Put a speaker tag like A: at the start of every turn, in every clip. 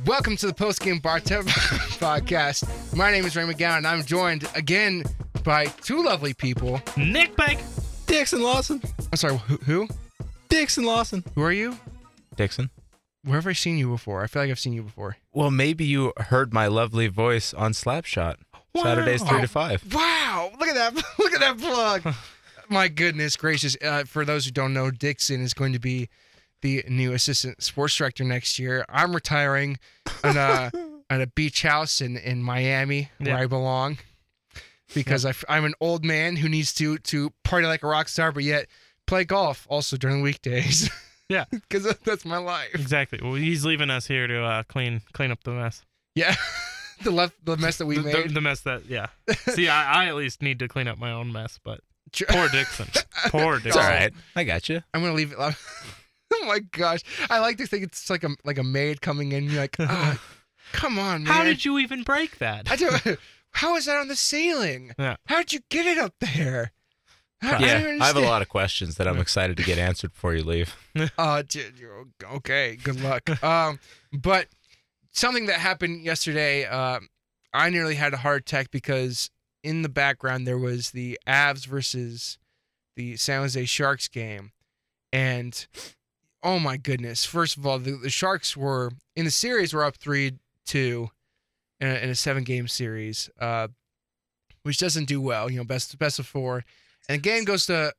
A: Welcome to the Post Game Bartender Podcast. My name is Ray McGowan, and I'm joined again by two lovely people.
B: Nick Beck.
C: Dixon Lawson.
A: I'm sorry, who?
C: Dixon Lawson.
A: Who are you?
C: Dixon.
A: Where have I seen you before? I feel like I've seen you before.
C: Well, maybe you heard my lovely voice on Slapshot.
B: Wow.
C: Saturdays 3 to 5.
A: Wow! Look at that! Look at that plug! My goodness gracious! For those who don't know, Dixon is going to be the new assistant sports director next year. I'm retiring at a beach house in Miami, where I belong, because I'm an old man who needs to party like a rock star, but yet play golf also during the weekdays.
B: Yeah,
A: because that's my life.
B: Exactly. Well, he's leaving us here to clean up the mess.
A: Yeah, the mess that we made.
B: The mess that See, I at least need to clean up my own mess, but poor Dixon. Poor Dixon.
C: It's all right. I got you.
A: I'm gonna leave it. Oh my gosh, I like to think it's like a maid coming in. You're like, oh, come on, man.
B: How did you even break that?
A: How is that on the ceiling?
B: Yeah.
A: How did you get it up there?
C: I have a lot of questions that I'm excited to get answered before you leave.
A: Okay, good luck. But something that happened yesterday, I nearly had a heart attack because in the background there was the Avs versus the San Jose Sharks game, and oh my goodness! First of all, the Sharks were in the series were up 3-2 in a 7-game series, which doesn't do well. You know, best of 4. And the game goes to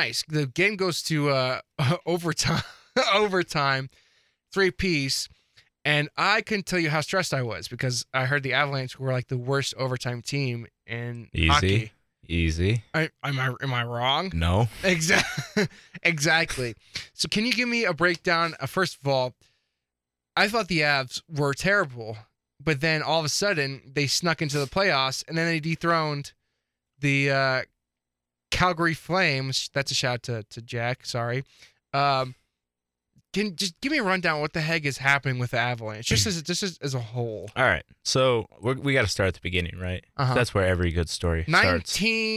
A: overtime, 3-piece. And I couldn't tell you how stressed I was because I heard the Avalanche were like the worst overtime team in hockey.
C: Easy.
A: Am I wrong?
C: No.
A: Exactly. So can you give me a breakdown? First of all, I thought the Avs were terrible, but then all of a sudden they snuck into the playoffs and then they dethroned the Calgary Flames. That's a shout to Jack. Sorry. Can just give me a rundown of what the heck is happening with the Avalanche, just as a whole.
C: All right. So we got to start at the beginning, right?
A: Uh-huh.
C: That's where every good story starts.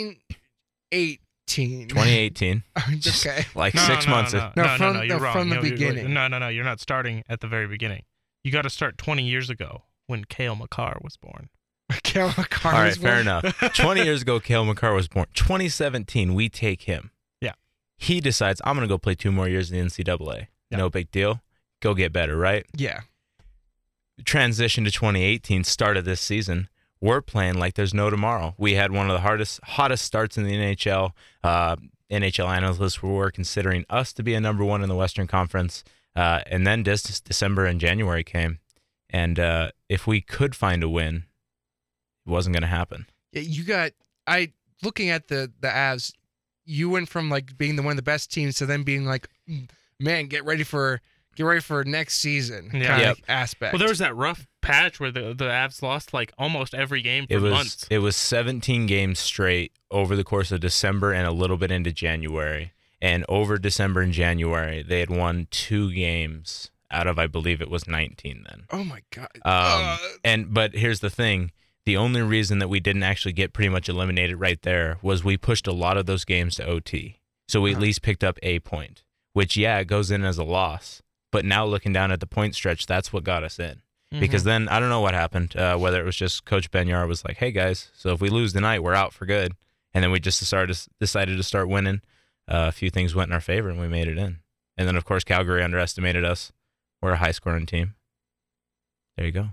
A: 1918.
C: 2018.
A: Okay.
C: Like
B: No,
C: 6
B: no,
C: months.
B: No, you're wrong.
A: From the beginning.
B: No, you're not starting at the very beginning. You got to start 20 years ago when Cale Makar was born.
A: Cale Makar.
C: All right, fair enough. 20 years ago, Cale Makar was born. 2017, we take him.
B: Yeah.
C: He decides, I'm going to go play 2 more years in the NCAA.
B: Yeah.
C: No big deal. Go get better, right?
A: Yeah.
C: Transition to 2018, start of this season. We're playing like there's no tomorrow. We had one of the hottest starts in the NHL. NHL analysts were considering us to be a number 1 in the Western Conference. And then December and January came. And if we could find a win, it wasn't going to happen.
A: Yeah, looking at the Avs, you went from like being one of the best teams to then being like, man, get ready for next season kind of aspect.
B: Well, there was that rough patch where the Avs lost like almost every game for months.
C: It was 17 games straight over the course of December and a little bit into January. And over December and January, they had won 2 games out of, I believe it was 19 then.
A: Oh my God.
C: But here's the thing. The only reason that we didn't actually get pretty much eliminated right there was we pushed a lot of those games to OT. So we at least picked up a point, which, it goes in as a loss. But now looking down at the point stretch, that's what got us in. Mm-hmm. Because then, I don't know what happened, whether it was just Coach Benyar was like, hey, guys, so if we lose tonight, we're out for good. And then we just decided to start winning. A few things went in our favor, and we made it in. And then, of course, Calgary underestimated us. We're a high-scoring team. There you go.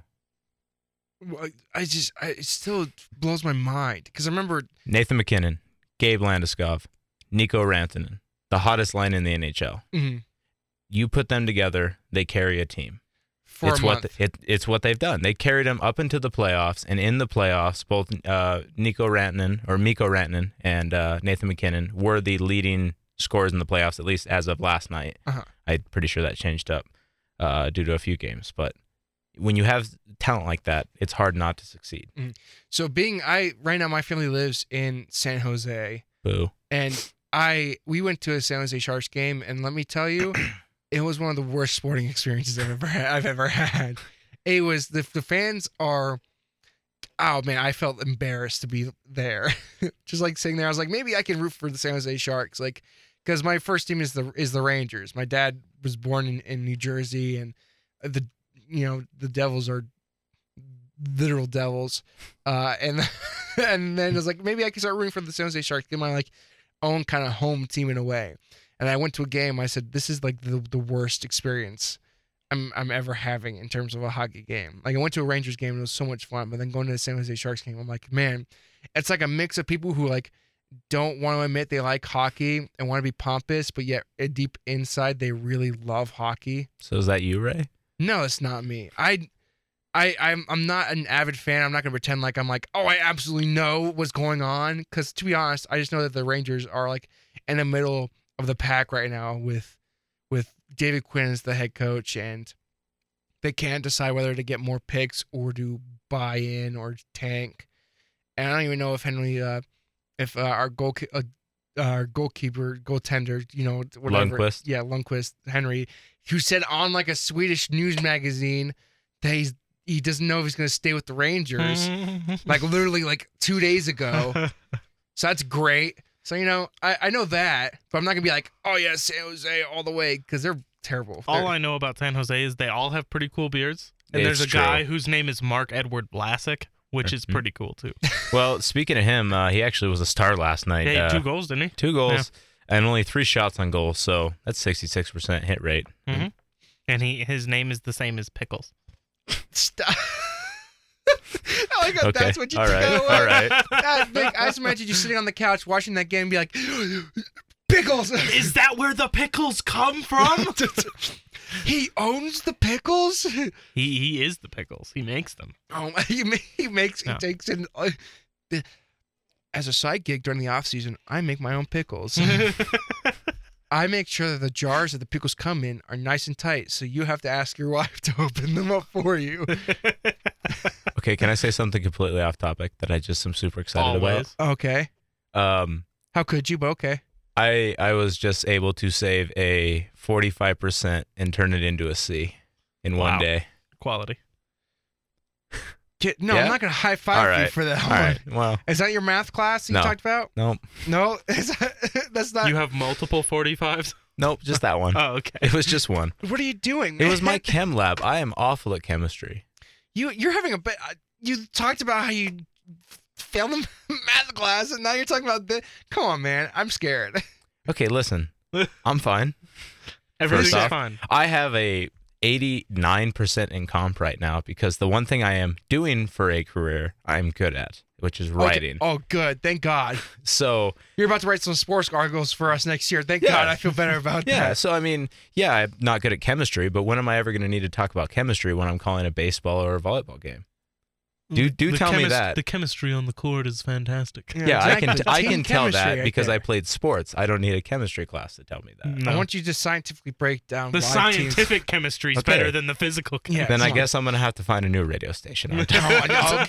A: It still blows my mind because I remember
C: Nathan McKinnon, Gabe Landeskog, Nico Rantanen, the hottest line in the NHL.
A: Mm-hmm.
C: You put them together, they carry a team.
A: For a month.
C: It's what they've done. They carried them up into the playoffs, and in the playoffs, both Mikko Rantanen and Nathan McKinnon were the leading scorers in the playoffs, at least as of last night.
A: Uh-huh.
C: I'm pretty sure that changed up due to a few games, but when you have talent like that, it's hard not to succeed.
A: Mm-hmm. So right now my family lives in San Jose.
C: Boo.
A: And we went to a San Jose Sharks game, and let me tell you, it was one of the worst sporting experiences I've ever had. It was the fans are, oh man, I felt embarrassed to be there. Just like sitting there, I was like, maybe I can root for the San Jose Sharks, like because my first team is the Rangers. My dad was born in New Jersey, and the Devils are literal devils, and and then I was like, maybe I can start rooting for the San Jose Sharks, get my like own kind of home team in a way. And I went to a game. I said, this is like the worst experience I'm ever having in terms of a hockey game. Like I went to a Rangers game and it was so much fun, but then going to the San Jose Sharks game, I'm like, man, it's like a mix of people who like don't want to admit they like hockey and want to be pompous, but yet deep inside they really love hockey.
C: So is that you, Ray?
A: No, it's not me. I'm not an avid fan. I'm not gonna pretend like I'm like, oh, I absolutely know what's going on. Because to be honest, I just know that the Rangers are like in the middle of the pack right now with David Quinn as the head coach, and they can't decide whether to get more picks or to buy in or tank. And I don't even know if Henry, if our goalkeeper, goaltender, whatever,
C: Lundqvist.
A: yeah, Lundqvist, Henry, who said on like a Swedish news magazine that he doesn't know if he's going to stay with the Rangers, like literally like 2 days ago. So that's great. So, I know that, but I'm not going to be like, oh, yeah, San Jose all the way, because they're terrible.
B: All I know about San Jose is they all have pretty cool beards. And there's a guy whose name is Mark Edward Vlasic, which is pretty cool, too.
C: Well, speaking of him, he actually was a star last night.
B: Yeah, he had 2 goals, didn't he?
C: 2 goals and only 3 shots on goal, so that's 66% hit rate.
B: Mm-hmm. And his name is the same as Pickles.
A: Stop. I like how that's what you
C: all
A: took
C: right.
A: away.
C: All right.
A: I just imagine you sitting on the couch watching that game and be like, pickles.
B: Is that where the pickles come from?
A: He owns the pickles?
B: He is the pickles. He makes them.
A: Oh, he takes in. As a side gig during the off season, I make my own pickles. I make sure that the jars that the pickles come in are nice and tight, so you have to ask your wife to open them up for you.
C: Okay, can I say something completely off topic that I just am super excited
B: Always.
A: Okay.
C: about?
A: How could you? But okay.
C: I was just able to save a 45% and turn it into a C in one day.
B: Quality.
A: No,
C: Yeah?
A: I'm not going to high five you for that
C: All
A: one.
C: right. Well,
A: Is that your math class you
C: No.
A: talked about?
C: nope.
A: No, that's not.
B: You have multiple 45s?
C: Nope, just that one.
B: Oh, okay.
C: It was just one.
A: What are you doing,
C: It
A: man?
C: was my chem lab. I am awful at chemistry.
A: You're having a bit. You talked about how you failed the math class, and now you're talking about this. Come on, man. I'm scared.
C: Okay, listen. I'm fine.
B: Everything's
C: First off,
B: fine.
C: I have a 89% in comp right now because the one thing I am doing for a career I'm good at, which is writing.
A: Okay. Oh, good. Thank God.
C: So
A: You're about to write some sports articles for us next year. Thank
C: Yeah.
A: God. I feel better about
C: yeah,
A: that.
C: so I mean, yeah, I'm not good at chemistry, but when am I ever going to need to talk about chemistry when I'm calling a baseball or a volleyball game? Do
B: The
C: tell me that.
B: The chemistry on the court is fantastic.
C: Yeah,
A: exactly.
C: I
A: Team
C: can tell
A: chemistry
C: that
A: right
C: because
A: there.
C: I played sports. I don't need a chemistry class to tell me that.
B: No.
A: I want you to scientifically break down
B: The
A: why teams-
B: scientific chemistry is
C: Okay.
B: better than the physical chemistry.
A: Yeah.
C: Then I
A: come on.
C: guess I'm going to have to find a new radio station. aren't I?
A: Oh,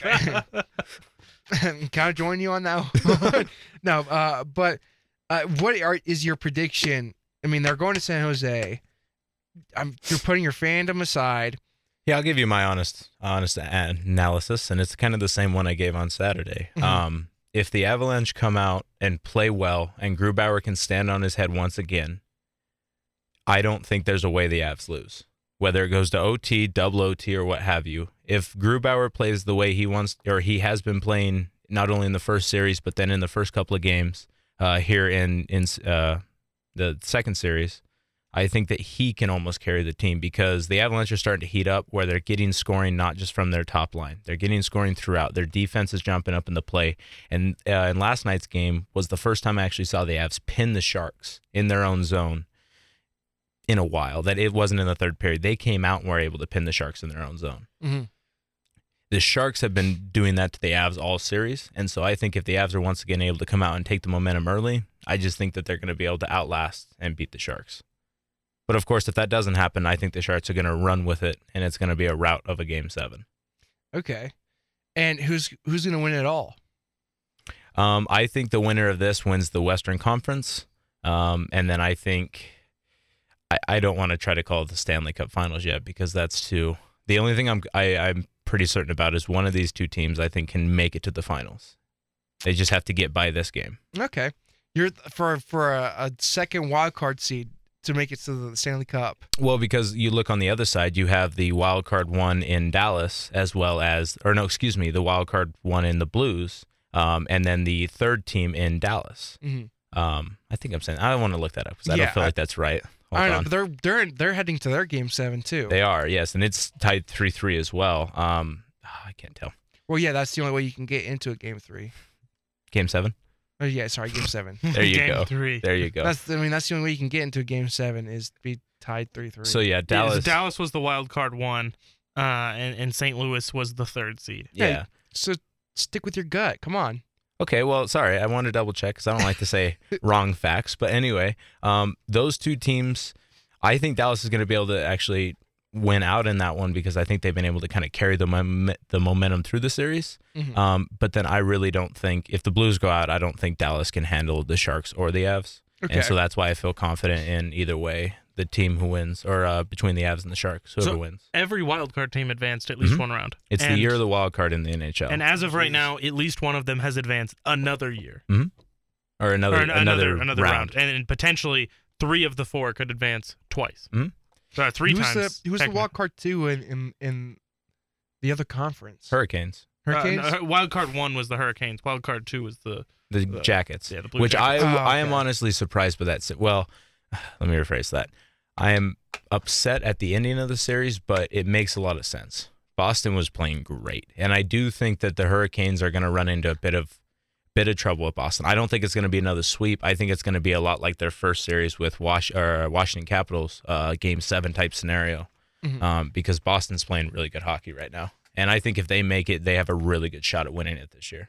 A: okay. Can I join you on that one? No, but what is your prediction? I mean, they're going to San Jose. You're putting your fandom aside.
C: Yeah, I'll give you my honest analysis, and it's kind of the same one I gave on Saturday.
A: Mhm.
C: If the Avalanche come out and play well, and Grubauer can stand on his head once again, I don't think there's a way the Avs lose. Whether it goes to OT, double OT, or what have you. If Grubauer plays the way he wants, or he has been playing, not only in the first series, but then in the first couple of games here in the second series, I think that he can almost carry the team because the Avalanche are starting to heat up where they're getting scoring not just from their top line. They're getting scoring throughout. Their defense is jumping up in the play. And in last night's game was the first time I actually saw the Avs pin the Sharks in their own zone in a while. That it wasn't in the third period. They came out and were able to pin the Sharks in their own zone.
A: Mm-hmm.
C: The Sharks have been doing that to the Avs all series. And so I think if the Avs are once again able to come out and take the momentum early, I just think that they're going to be able to outlast and beat the Sharks. But of course, if that doesn't happen, I think the Sharks are going to run with it, and it's going to be a rout of a Game 7.
A: Okay. And who's going to win it all?
C: I think the winner of this wins the Western Conference, and then I think I don't want to try to call it the Stanley Cup Finals yet because that's too. The only thing I'm pretty certain about is one of these two teams I think can make it to the finals. They just have to get by this game.
A: Okay. You're for a second wild card seed. to make it to the Stanley Cup.
C: Well, because you look on the other side, you have the wild card one in Dallas, as well as, the wild card one in the Blues, and then the third team in Dallas.
A: Mm-hmm.
C: I think I'm saying, I don't want to look that up because I don't feel like that's right.
A: I don't know, but they're heading to their Game 7 too.
C: They are, yes, and it's tied 3-3 as well. I can't tell.
A: Well, yeah, that's the only way you can get into a Game 3.
C: Game 7.
A: Oh yeah, sorry, Game 7.
C: There you
B: Game
C: go.
B: 3.
C: There you go.
A: That's the only way you can get into a Game 7 is to be tied 3-3.
C: So yeah, Dallas.
B: Dallas was the wild card one, and St. Louis was the third seed.
C: Yeah.
A: Hey, so stick with your gut. Come on.
C: Okay, well, sorry, I want to double check because I don't like to say wrong facts. But anyway, those two teams, I think Dallas is going to be able to actually win out in that one because I think they've been able to kind of carry the momentum through the series.
A: Mm-hmm.
C: But then I really don't think, if the Blues go out, I don't think Dallas can handle the Sharks or the Avs.
A: Okay.
C: And so that's why I feel confident in either way, the team who wins, or between the Avs and the Sharks, whoever wins.
B: Every wild card team advanced at least one round.
C: It's the year of the wild card in the NHL.
B: And as of right now, at least one of them has advanced another year.
C: Mm-hmm. Or another round.
B: And potentially 3 of the 4 could advance twice.
C: Mm-hmm.
B: So 3 times.
A: Who was the wild card 2 in the other conference?
C: Hurricanes.
A: Hurricanes?
B: Wild card 1 was the Hurricanes. Wild card 2 was the
C: Jackets.
B: Yeah, the Blue
C: which
B: Jackets.
C: I am honestly surprised by that. Well, let me rephrase that. I am upset at the ending of the series, but it makes a lot of sense. Boston was playing great, and I do think that the Hurricanes are going to run into a bit of trouble with Boston. I don't think it's going to be another sweep. I think it's going to be a lot like their first series with Washington Capitals, Game 7 type scenario, because Boston's playing really good hockey right now. And I think if they make it, they have a really good shot at winning it this year.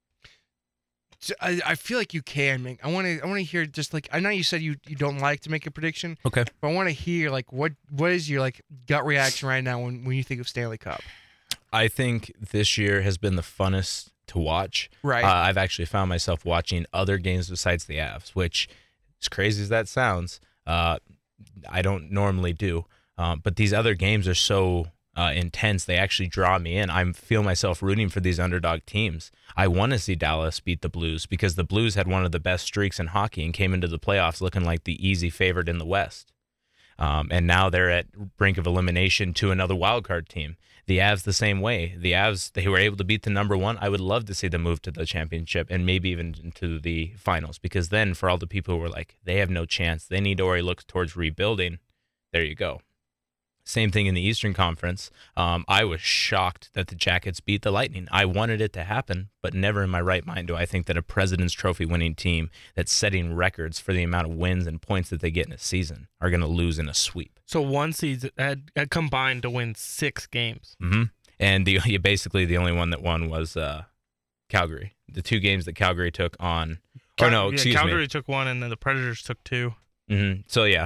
A: I feel like you can make. I want to hear just like, I know you said you don't like to make a prediction.
C: Okay.
A: But I want to hear like what is your like gut reaction right now when you think of Stanley Cup?
C: I think this year has been the funnest to watch.
A: Right.
C: I've actually found myself watching other games besides the Avs, which, as crazy as that sounds, I don't normally do. But these other games are so intense, they actually draw me in. I feel myself rooting for these underdog teams. I want to see Dallas beat the Blues because the Blues had one of the best streaks in hockey and came into the playoffs looking like the easy favorite in the West. And now they're at brink of elimination to another wild card team. The Avs the same way. The Avs, they were able to beat the number 1. I would love to see them move to the championship and maybe even into the finals, because then for all the people who were like, they have no chance, they need to already look towards rebuilding, there you go. Same thing in the Eastern Conference. I was shocked that the Jackets beat the Lightning. I wanted it to happen, but never in my right mind do I think that a President's Trophy winning team that's setting records for the amount of wins and points that they get in a season are going to lose in a sweep.
B: So one seed had combined to win 6 games.
C: Mm-hmm. And basically the only one that won was Calgary. The 2 games that Calgary took on.
B: Calgary took 1, and then the Predators took 2.
C: Mm-hmm. So yeah,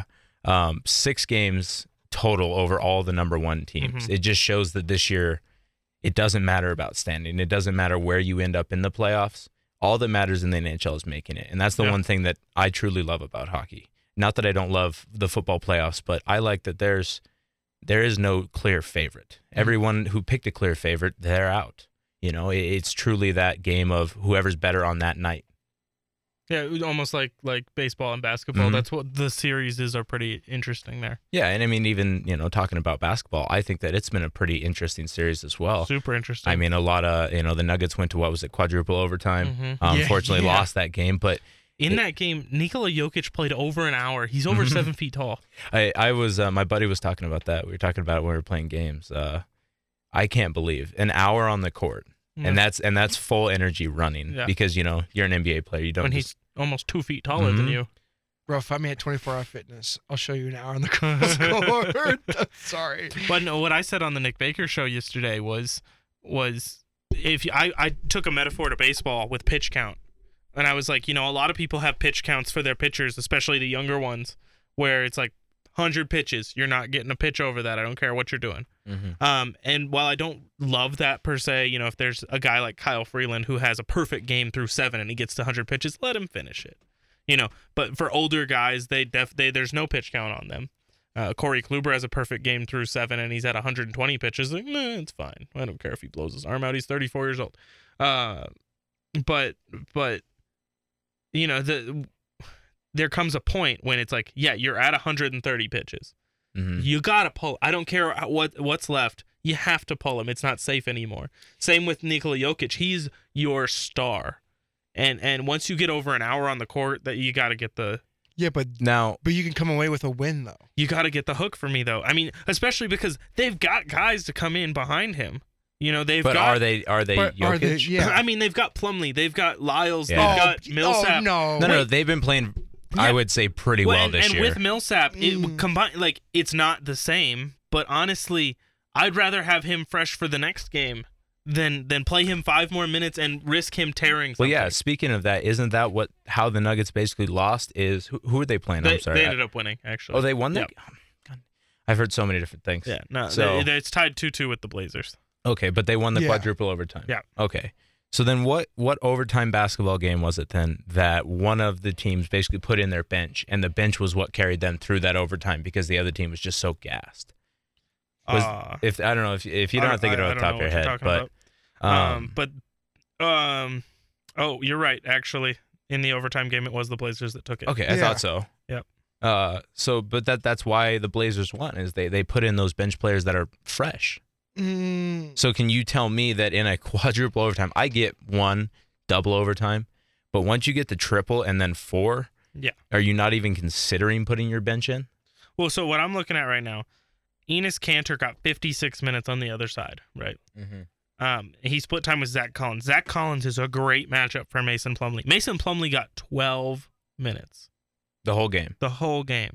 C: 6 games total over all the number 1 teams.
B: Mm-hmm.
C: It just shows that this year it doesn't matter about standing. It doesn't matter where you end up in the playoffs. All that matters in the NHL is making it. And that's the one thing that I truly love about hockey. Not that I don't love the football playoffs, but I like that there is no clear favorite. Mm-hmm. Everyone who picked a clear favorite, they're out. You know, it's truly that game of whoever's better on that night.
B: Yeah, it was almost like baseball and basketball.
C: Mm-hmm.
B: That's what the series are pretty interesting there.
C: Yeah, and I mean, even, talking about basketball, I think that it's been a pretty interesting series as well.
B: Super interesting.
C: I mean, a lot of, the Nuggets went to, quadruple overtime.
B: Mm-hmm.
C: Unfortunately, lost that game, but
B: that game, Nikola Jokic played over an hour. He's over 7 feet tall.
C: I was, my buddy was talking about that. We were talking about it when we were playing games. I can't believe an hour on the court. And that's full energy running because, you're an NBA player. You don't.
B: When he's almost 2 feet taller than you.
A: Bro, if I'm at 24-hour fitness, I'll show you an hour on the court. Sorry.
B: But no, what I said on the Nick Baker show yesterday was if I took a metaphor to baseball with pitch count. And I was like, a lot of people have pitch counts for their pitchers, especially the younger ones, where it's like 100 pitches. You're not getting a pitch over that. I don't care what you're doing. Mm-hmm. And while I don't love that per se, if there's a guy like Kyle Freeland who has a perfect game through 7 and he gets to 100 pitches, let him finish it. But for older guys, there's no pitch count on them. Corey Kluber has a perfect game through 7 and he's at 120 pitches. Like, nah, it's fine. I don't care if he blows his arm out. He's 34 years old. But there comes a point when it's like, yeah, you're at 130 pitches.
C: Mhm.
B: You gotta pull. I don't care what's left. You have to pull him. It's not safe anymore. Same with Nikola Jokic. He's your star, and once you get over an hour on the court, that you got to get the
A: Yeah, but
C: Now,
A: you can come away with a win though.
B: you got to get the hook for me though. I mean, especially because they've got guys to come in behind him. You know, they've
C: but
B: got.
C: are they Jokic?
A: Yeah.
B: I mean, they've got Plumlee, they've got Lyles,
C: Yeah.
B: they've got Millsap.
A: no.
C: No,
B: Wait.
C: they've been playing. I
B: Yeah.
C: would say pretty well this
B: and
C: year.
B: with Millsap, it combined like it's not the same. But honestly, I'd rather have him fresh for the next game than play him 5 more minutes and risk him tearing
C: Well,
B: something.
C: yeah. Speaking of that, isn't that how the Nuggets basically lost? Is who are they playing?
B: They,
C: I'm sorry.
B: they ended up winning actually.
C: Oh, they won that.
B: Yeah.
C: God. I've heard so many different things.
B: Yeah, no,
C: So
B: it's tied 2-2 with the Blazers.
C: okay, but they won the
A: Yeah.
C: quadruple overtime.
B: Yeah.
C: Okay. So then, what overtime basketball game was it then that one of the teams basically put in their bench, and the bench was what carried them through that overtime because the other team was just so gassed? If I don't know if you don't have to think it off the top of your head, but
B: oh, you're right. Actually, in the overtime game, it was the Blazers that took it.
C: okay, I
A: Yeah.
C: thought so.
B: Yep.
C: But that's why the Blazers won is they put in those bench players that are fresh. So can you tell me that in a quadruple overtime, I get 1 double overtime, but once you get the triple and then 4,
B: Yeah.
C: are you not even considering putting your bench in?
B: Well, so what I'm looking at right now, Enes Kanter got 56 minutes on the other side, right? He split time with Zach Collins. Zach Collins is a great matchup for Mason Plumlee. Mason Plumlee got 12 minutes
C: The whole game.
B: the whole game.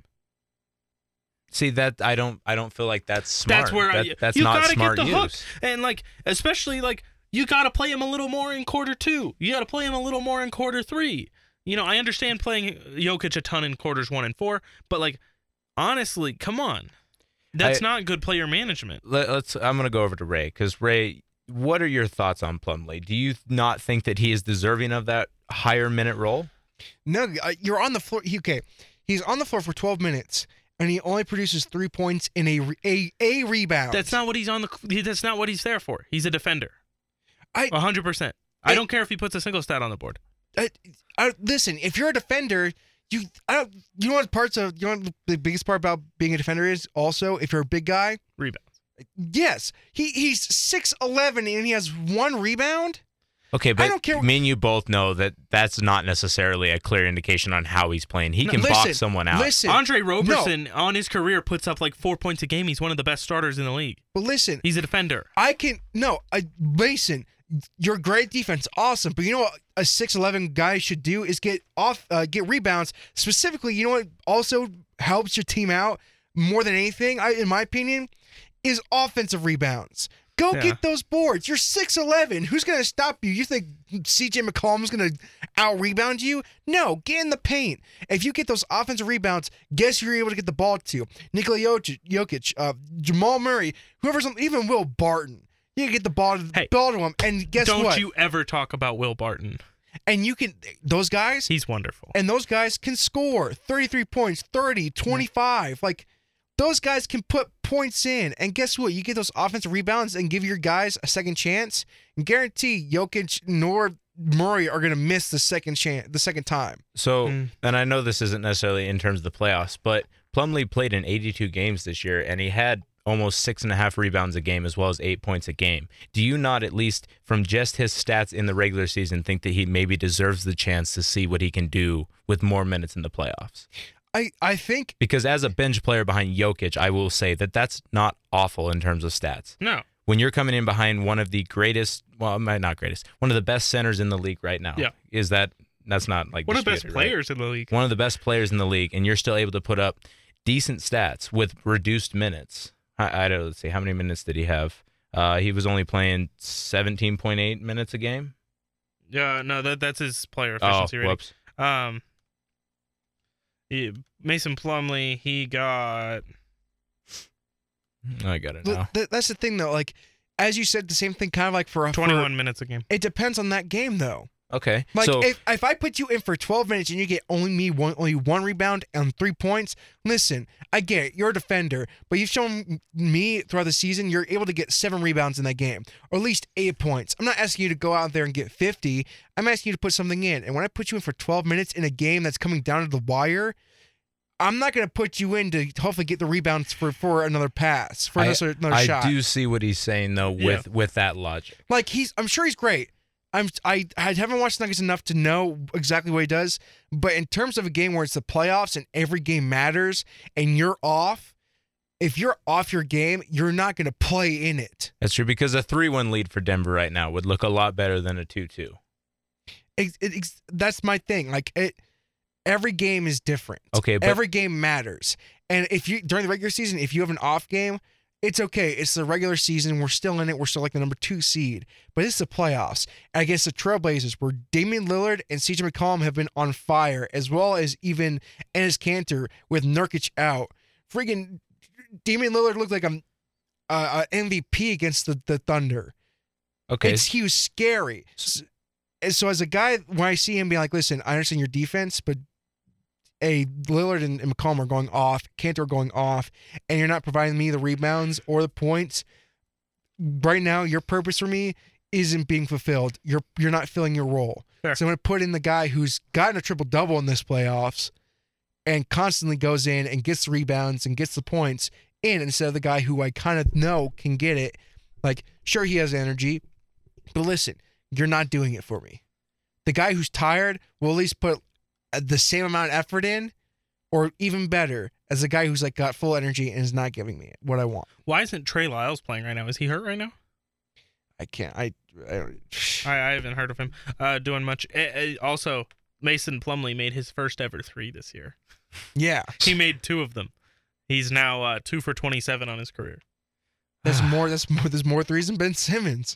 C: See that I don't feel like that's smart.
B: That's where
C: that's
B: you
C: not
B: gotta
C: smart
B: get the
C: use.
B: hook, and like especially like you gotta play him a little more in quarter 2. You gotta play him a little more in quarter 3. You know, I understand playing Jokic a ton in quarters 1 and 4, but like honestly, come on, that's not good player management.
C: I'm gonna go over to Ray because Ray, what are your thoughts on Plumlee? Do you not think that he is deserving of that higher minute role?
A: No, you're on the floor. He's on the floor for 12 minutes, and he only produces 3 points in a rebound.
B: That's not what That's not what he's there for. He's a defender. 100%. I don't care if he puts a single stat on the board.
A: Listen, if you're a defender, you know what the biggest part about being a defender is also if you're a big guy.
B: Rebounds.
A: Yes, he's 6'11" and he has 1 rebound.
C: Okay, but
A: I don't care.
C: me and you both know that that's not necessarily a clear indication on how he's playing. He can box someone out.
A: Listen,
B: Andre Roberson on his career puts up like 4 points a game. He's one of the best starters in the league.
A: but listen,
B: He's a defender.
A: Mason, you're great defense, awesome. But you know what a 6'11" guy should do is get rebounds. Specifically, you know what also helps your team out more than anything, in my opinion, is offensive rebounds. Go get those boards. You're 6'11". Who's going to stop you? You think CJ McCollum's going to out-rebound you? No, get in the paint. If you get those offensive rebounds, guess who you're able to get the ball to? Nikola Jokic, Jamal Murray, even Will Barton. You can get the ball to him, and guess what?
B: Don't you ever talk about Will Barton.
A: And those guys,
B: He's wonderful.
A: and those guys can score 33 points, 30, 25. Like, those guys can put points in. And guess what? You get those offensive rebounds and give your guys a second chance, and guarantee Jokic nor Murray are going to miss the second time.
C: So, and I know this isn't necessarily in terms of the playoffs, but Plumlee played in 82 games this year, and he had almost 6.5 rebounds a game as well as 8 points a game. Do you not, at least from just his stats in the regular season, think that he maybe deserves the chance to see what he can do with more minutes in the playoffs?
A: I think
C: Because as a bench player behind Jokic, I will say that that's not awful in terms of stats.
B: No.
C: When you're coming in behind one of the greatest, well, not greatest, one of the best centers in the league right now, that's not like
B: One of the best
C: disputed, right?
B: players in the league.
C: One of the best players in the league, and you're still able to put up decent stats with reduced minutes. I don't, let's see, how many minutes did he have? He was only playing 17.8 minutes a game.
B: Yeah, no, that's his player efficiency rating.
C: Whoops.
B: Mason Plumlee, he got.
C: I got it now.
A: that's the thing, though. Like, as you said, the same thing kind of like for
B: 21 minutes a game.
A: It depends on that game, though.
C: Okay.
A: Like
C: so
A: if I put you in for 12 minutes and you get only one rebound and 3 points, listen, I get it, you're a defender, but you've shown me throughout the season you're able to get 7 rebounds in that game, or at least 8 points. I'm not asking you to go out there and get 50. I'm asking you to put something in. And when I put you in for 12 minutes in a game that's coming down to the wire, I'm not going to put you in to hopefully get the rebounds for another pass, for another shot.
C: I do see what he's saying though with that logic.
A: Like I'm sure he's great. I haven't watched Nuggets enough to know exactly what he does, but in terms of a game where it's the playoffs and every game matters and you're off, if you're off your game, you're not going to play in it.
C: That's true, because a 3-1 lead for Denver right now would look a lot better than a 2-2.
A: That's my thing. Like every game is different.
C: Okay, but
A: every game matters. And if you during the regular season, if you have an off game, it's okay. It's the regular season. We're still in it. We're still like the number 2 seed. But it's the playoffs. And against the Trailblazers, where Damian Lillard and CJ McCollum have been on fire, as well as even Enes Kanter with Nurkic out. Freaking Damian Lillard looked like a MVP against the Thunder.
C: okay,
A: He was scary. So as a guy, when I see him being like, listen, I understand your defense, but Lillard and McCollum are going off, Kanter are going off, and you're not providing me the rebounds or the points. Right now, your purpose for me isn't being fulfilled. You're not filling your role.
B: Fair.
A: So I'm going to put in the guy who's gotten a triple-double in this playoffs and constantly goes in and gets the rebounds and gets the points in, instead of the guy who I kind of know can get it. Like, sure, he has energy, but listen, you're not doing it for me. The guy who's tired will at least put the same amount of effort in, or even better, as the guy who's like got full energy and is not giving me what I want.
B: Why isn't Trey Lyles playing right now? Is he hurt right now?
A: I can't. I don't.
B: I haven't heard of him doing much. Also, Mason Plumlee made his first ever 3 this year.
A: Yeah,
B: He made 2 of them. He's now 2 for 27 on his career.
A: there's more. There's more threes than Ben Simmons.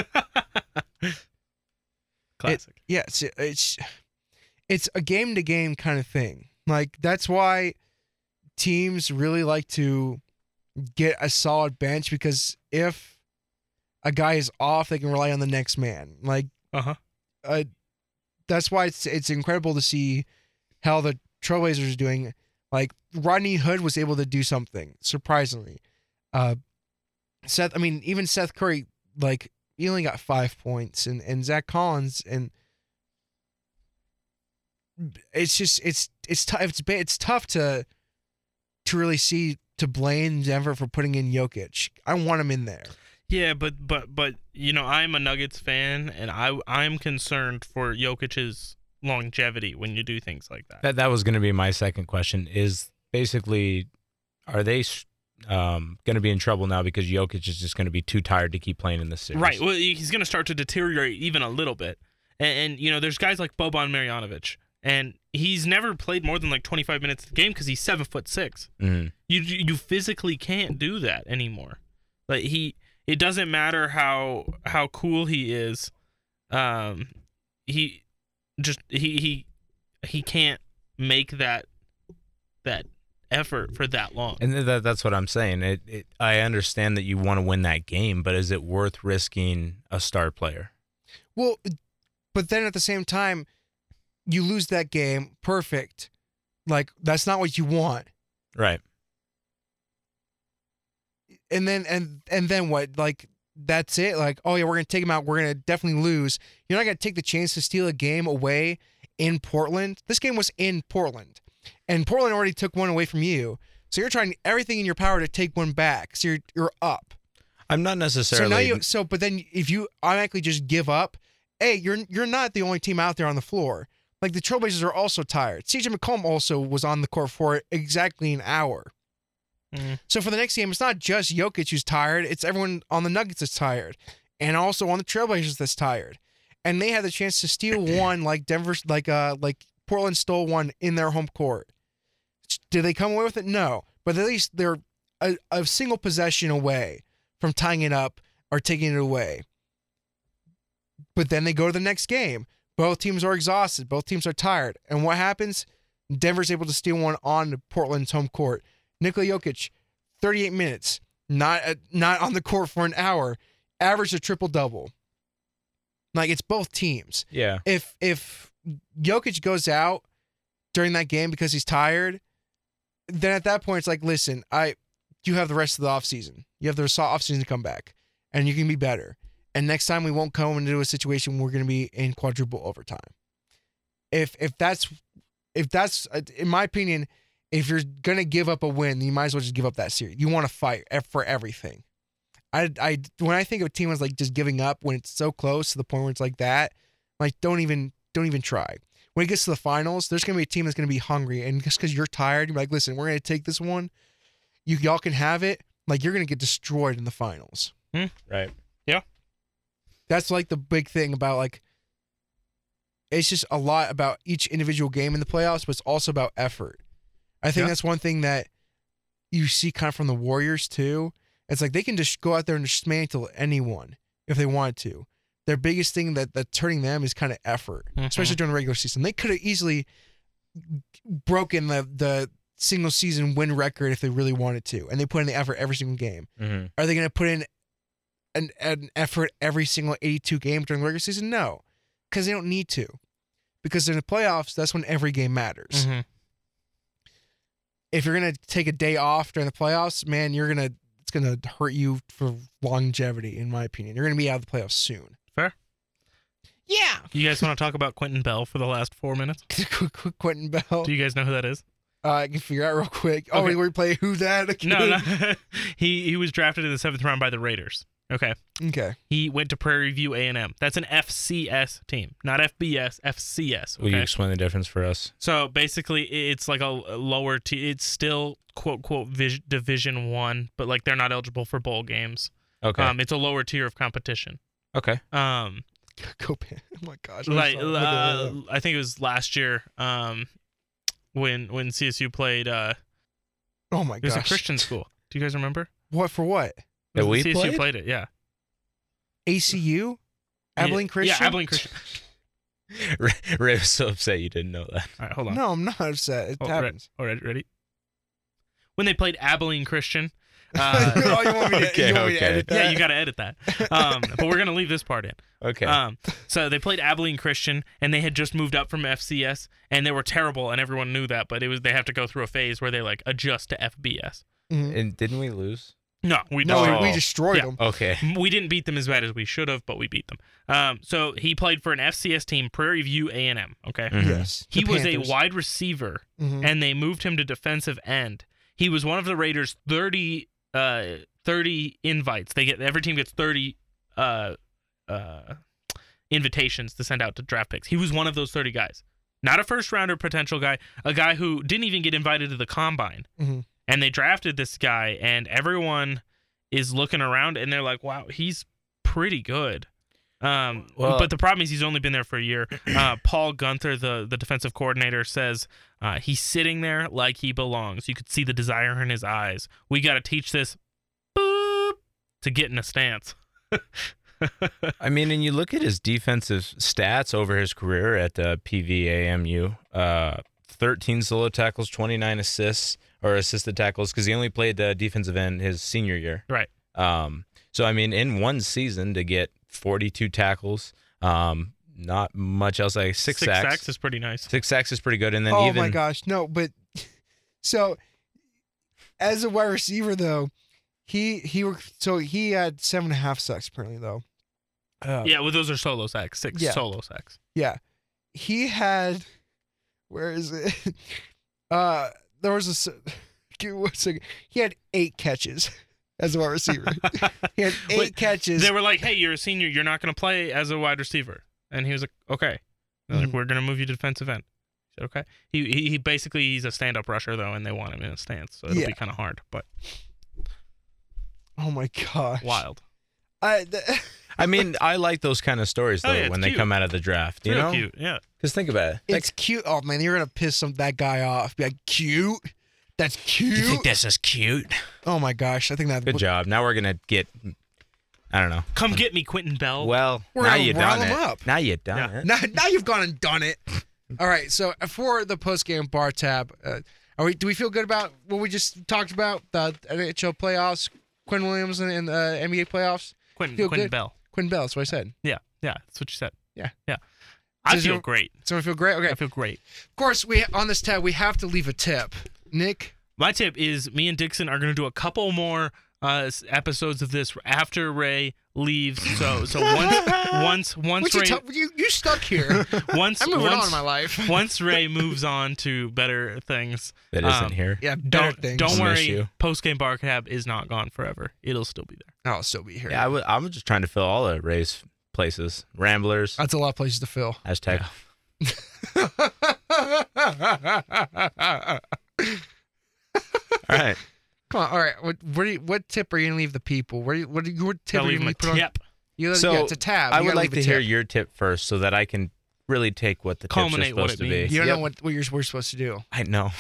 B: Classic.
A: Yes, it's a game-to-game kind of thing. Like, that's why teams really like to get a solid bench, because if a guy is off, they can rely on the next man. Like, that's why it's incredible to see how the Trailblazers are doing. Like, Rodney Hood was able to do something, surprisingly. Even Seth Curry, like, he only got 5 points, and Zach Collins, and it's just it's tough. It's tough to really to blame Denver for putting in Jokic. I want him in there.
B: Yeah, but I'm a Nuggets fan, and I'm concerned for Jokic's longevity when you do things like that.
C: that was going to be my second question. Is basically, are they going to be in trouble now because Jokic is just going to be too tired to keep playing in this series?
B: Right. Well, he's going to start to deteriorate even a little bit, and there's guys like Boban Marjanovic. And he's never played more than like 25 minutes of the game because he's 7'6". You physically can't do that anymore. Like it doesn't matter how cool he is. He can't make that effort for that long.
C: And that's what I'm saying. I understand that you want to win that game, but is it worth risking a star player?
A: Well, but then at the same time, you lose that game. Perfect. Like, that's not what you want.
C: Right.
A: And then what? Like, that's it? Like, oh yeah, we're gonna take him out. We're gonna definitely lose. You're not gonna take the chance to steal a game away in Portland. This game was in Portland, and Portland already took one away from you. So you're trying everything in your power to take one back. So you're up.
C: I'm not necessarily.
A: But then if you automatically just give up, hey, you're not the only team out there on the floor. Like, the Trailblazers are also tired. CJ McCollum also was on the court for exactly an hour. So for the next game, it's not just Jokic who's tired. It's everyone on the Nuggets that's tired, and also on the Trailblazers that's tired. And they had the chance to steal one, like Portland stole one in their home court. Did they come away with it? No, but at least they're a single possession away from tying it up or taking it away. But then they go to the next game. Both teams are exhausted. Both teams are tired. And what happens? Denver's able to steal one on Portland's home court. Nikola Jokic, 38 minutes, not on the court for an hour, averaged a triple-double. Like, it's both teams.
C: Yeah.
A: If Jokic goes out during that game because he's tired, then at that point it's like, listen, you have the rest of the offseason. You have the offseason to come back, and you can be better. And next time we won't come into a situation where we're going to be in quadruple overtime. If that's in my opinion, if you're going to give up a win, you might as well just give up that series. You want to fight for everything. When I think of a team as like just giving up when it's so close to the point where it's like that, like don't even try. When it gets to the finals, there's going to be a team that's going to be hungry, and just because you're tired, you're like, listen, we're going to take this one. Y'all can have it. Like, you're going to get destroyed in the finals.
C: Right.
B: Yeah.
A: That's like the big thing about, like, it's just a lot about each individual game in the playoffs, but it's also about effort. I think that's one thing that you see kind of from the Warriors too. It's like they can just go out there and dismantle anyone if they want to. Their biggest thing that's hurting them is kind of effort, especially during the regular season. They could have easily broken the single season win record if they really wanted to, and they put in the effort every single game.
C: Mm-hmm.
A: Are they going to put in an effort every single 82 games during the regular season? No, because they don't need to. Because in the playoffs, that's when every game matters.
B: Mm-hmm.
A: If you're going to take a day off during the playoffs, man, it's going to hurt you for longevity, in my opinion. You're going to be out of the playoffs soon.
B: Fair.
A: Yeah.
B: You guys want to talk about Quentin Bell for the last 4 minutes?
A: Quentin Bell.
B: Do you guys know who that is?
A: I can figure out real quick.
B: Okay.
A: Oh, we play Who's That again?
B: No. He was drafted in the 7th round by the Raiders. Okay.
A: Okay.
B: He went to Prairie View A&M. That's an FCS team, not FBS, FCS. Okay?
C: Will you explain the difference for us?
B: So basically, it's like a lower tier. It's still quote Division I, but like they're not eligible for bowl games.
C: Okay.
B: It's a lower tier of competition.
C: Okay.
A: Go Pan. Oh my gosh.
B: Like I think it was last year. When CSU played.
A: Oh my
B: It was
A: gosh.
B: a Christian school. Do you guys remember?
A: What for what?
C: That we
B: CSU
C: played?
B: it. Yeah.
A: ACU? Abilene Christian?
B: Yeah, Abilene Christian.
C: Ray was so upset you didn't know that.
B: All right, hold on.
A: No, I'm not upset. It happens.
B: Ready? When they played Abilene Christian.
A: Oh, you want me to edit that?
B: Yeah, you got to edit that. But we're gonna leave this part in.
C: Okay.
B: So they played Abilene Christian, and they had just moved up from FCS, and they were terrible, and everyone knew that. But they have to go through a phase where they like adjust to FBS.
A: Mhm.
C: And didn't we lose?
B: No, we
A: we destroyed
B: Yeah.
A: them.
C: Okay.
B: We didn't beat them as bad as we should have, but we beat them. So he played for an FCS team, Prairie View A&M. Okay.
C: Mhm.
A: Yes.
B: He
A: The
B: was
A: Panthers.
B: a wide receiver,
A: Mhm.
B: and they moved him to defensive end. He was one of the Raiders' 30 invites. Every team gets 30 invitations to send out to draft picks. He was one of those 30 guys. Not a first rounder potential guy, a guy who didn't even get invited to the combine.
A: Mhm.
B: And they drafted this guy, and everyone is looking around and they're like, wow, he's pretty good. But the problem is he's only been there for a year. Paul Gunther, the defensive coordinator, says he's sitting there like he belongs. You could see the desire in his eyes. We got to teach this to get in a stance.
C: I mean, and you look at his defensive stats over his career at PVAMU, 13 solo tackles, 29 assists or assisted tackles, because he only played defensive end his senior year.
B: Right.
C: So, I mean, in one season to get 42 tackles, not much else. Like six sacks
B: is pretty nice.
C: 6 sacks is pretty good. And then
A: Oh
C: even
A: my gosh, no! But so as a wide receiver, though, he had 7.5 sacks apparently though.
B: Yeah, well, those are solo sacks. 6
A: Yeah.
B: solo sacks.
A: Yeah, he had. Where is it? There was give me 1 second. He had 8 catches as a wide receiver. He had 8
B: Wait,
A: catches.
B: They were like, hey, you're a senior. You're not going to play as a wide receiver. And he was like, okay. They're like, we're going to move you to defensive end. He said, okay. He basically, he's a stand-up rusher, though, and they want him in a stance. So it'll be kind of hard, but
A: Oh my gosh!
B: wild.
C: I mean, I like those kind of stories though
B: Oh, yeah, it's
C: when they
B: cute.
C: come out of the draft. You
B: Real
C: know,
B: cute, yeah.
C: because think about it.
A: It's cute. Oh man, you're gonna piss that guy off. Be like, cute. That's cute.
C: this is cute?
A: Oh my gosh, I think that.
C: Good job. Now we're gonna get. I don't know.
B: Come get me, Quentin Bell.
C: Well,
A: We're
C: now
A: gonna
C: you
A: rile
C: done
A: him
C: it.
A: up.
C: Now you done
B: Yeah.
C: it.
A: Now you've gone and done it. All right, so for the post game bar tab, do we feel good about what we just talked about, the NHL playoffs, Quinn Williams and the NBA playoffs?
B: Quentin
A: feel
B: Bell.
A: Quinn Bell, that's what I said.
B: Yeah. Yeah, that's what you said.
A: Yeah.
B: I
A: Does
B: feel
A: your-
B: great.
A: Someone feel great? Okay.
B: I feel great.
A: Of course, on this tab, we have to leave a tip. Nick?
B: My tip is me and Dixon are going to do a couple more episodes of this after Ray leaves. So once Ray
A: You stuck here.
B: once
A: I'm moving on
B: once,
A: in my life.
B: once Ray moves on to better things,
C: That isn't here.
A: Yeah, better
B: don't
A: things.
B: don't
C: Miss
B: worry.
C: you.
B: Post game bar cab is not gone forever. It'll still be there.
A: I'll still be here.
C: Yeah, I'm just trying to fill all the Ray's places. Ramblers.
A: That's a lot of places to fill.
C: Hashtag. All right.
A: Come on. All right. What tip are you gonna leave the people? What tip
B: I'll
A: are you
B: leave
A: gonna
B: my
A: put on?
B: tip.
C: So
A: it's a tab.
C: I
A: You
C: would
A: gotta
C: like
A: leave
C: to
A: a
C: heir
A: tip.
C: your tip first so that I can really take what the tips are
B: Culminate what
C: supposed
B: it
C: to be.
B: means.
A: You don't
C: Yep.
A: know what we're supposed to do.
C: I know.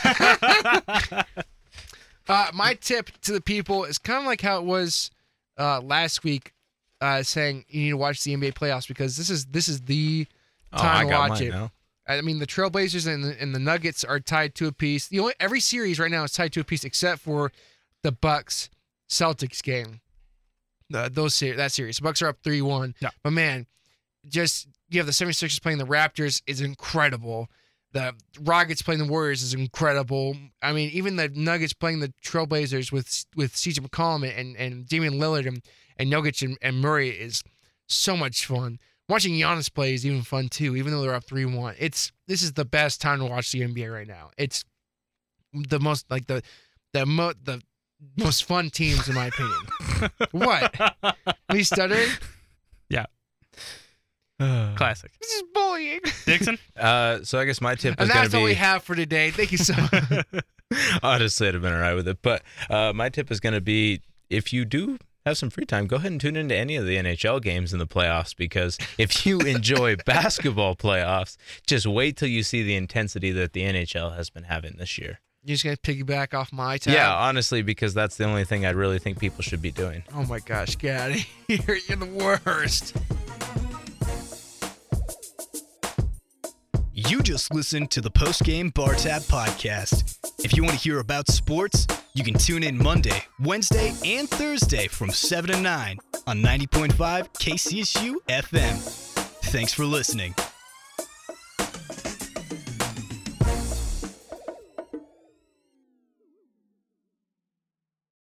A: My tip to the people is kind of like how it was last week, saying you need to watch the NBA playoffs because this is the time
C: I
A: to
C: got
A: watch
C: mine
A: it.
C: now.
A: I mean, the Trailblazers and the Nuggets are tied to a piece. Every series right now is tied to a piece except for the Bucks Celtics game. That series. The Bucks are up 3-1.
B: Yeah.
A: But man, just you have the 76ers playing the Raptors is incredible. The Rockets playing the Warriors is incredible. I mean, even the Nuggets playing the Trailblazers with CJ McCollum and Damian Lillard and Jokic and Murray is so much fun. Watching Giannis play is even fun too, even though they're up 3-1. This is the best time to watch the NBA right now. It's the most the most fun teams in my opinion. What? Are you stuttering?
B: Yeah. Classic.
A: This is bullying.
B: Dixon?
C: So I guess my tip is
A: And
C: going
A: that's
C: to
A: all we
C: be.
A: have for today. Thank you so much.
C: Honestly, I'd have been all right with it. But my tip is going to be if you do have some free time, go ahead and tune into any of the NHL games in the playoffs because if you enjoy basketball playoffs, just wait till you see the intensity that the NHL has been having this year.
A: You're just going to piggyback off my tab?
C: Yeah, honestly, because that's the only thing I really think people should be doing.
A: Oh my gosh, get out of here. You're the worst.
D: You just listened to the Post Game Bar Tab podcast. If you want to hear about sports, you can tune in Monday, Wednesday, and Thursday from 7 to 9 on 90.5 KCSU FM. Thanks for listening.